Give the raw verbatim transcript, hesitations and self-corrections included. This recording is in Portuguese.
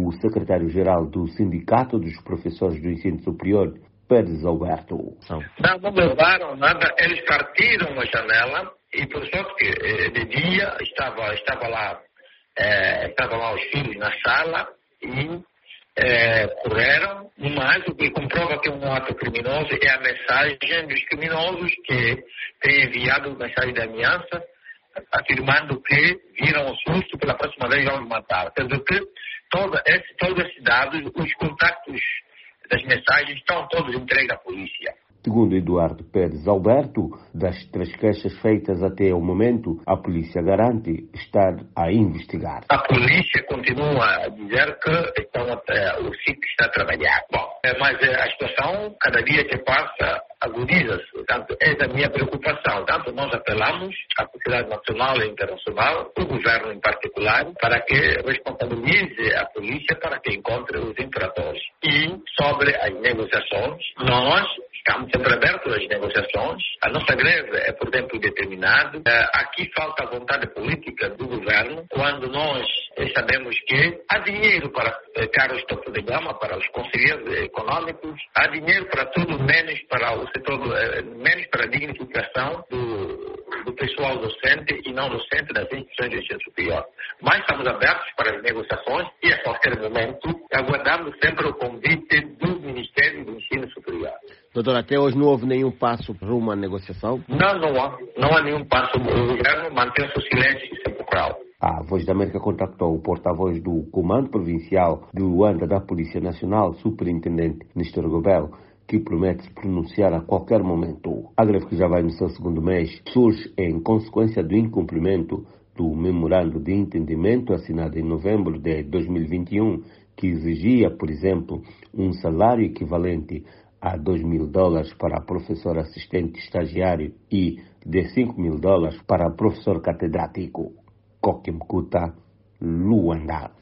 o secretário-geral do Sindicato dos Professores do Ensino Superior, Pérez Alberto. Não, não levaram nada, eles partiram a janela e, por sorte que de dia estava, estava, lá, é, estava lá os filhos na sala e é, correram, mas o que comprova que é um ato criminoso é a mensagem dos criminosos que têm enviado mensagem de ameaça, afirmando que viram o susto, pela próxima vez vão matar. Quer dizer que toda esse, todos esses dados, os contactos das mensagens estão todos entregues à polícia. Segundo Eduardo Pérez Alberto, das três queixas feitas até o momento, a polícia garante estar a investigar. A polícia continua a dizer que estão, é, o S I C está a trabalhar. Bom, é, mas é, a situação, cada dia que passa, agudiza-se. Portanto, essa é a minha preocupação. Tanto nós apelamos à sociedade nacional e internacional, o governo em particular, para que responsabilize a polícia para que encontre os infratores. E sobre as negociações, nós estamos sempre abertos às negociações. A nossa greve é por tempo determinado. Aqui falta a vontade política do governo, quando nós sabemos que há dinheiro para carros topo de gama, para os conselheiros econômicos, há dinheiro para tudo, menos para o setor, menos para a dignificação do, do pessoal docente e não docente das instituições de ensino superior. Mas estamos abertos para as negociações e, a qualquer momento, aguardamos sempre o convite do Ministério do Ensino Superior. Doutor, até hoje não houve nenhum passo rumo à negociação? Não, não há. Não há nenhum passo. O governo mantém-se o silêncio sepulcral. A Voz da América contactou o porta-voz do Comando Provincial de Luanda da Polícia Nacional, Superintendente Nestor Gobel, que promete se pronunciar a qualquer momento. A greve, que já vai no seu segundo mês, surge em consequência do incumprimento do Memorando de Entendimento assinado em novembro de dois mil e vinte e um, que exigia, por exemplo, um salário equivalente a dois mil dólares para professor assistente estagiário e de cinco mil dólares para professor catedrático. Kokimkuta, Luanda.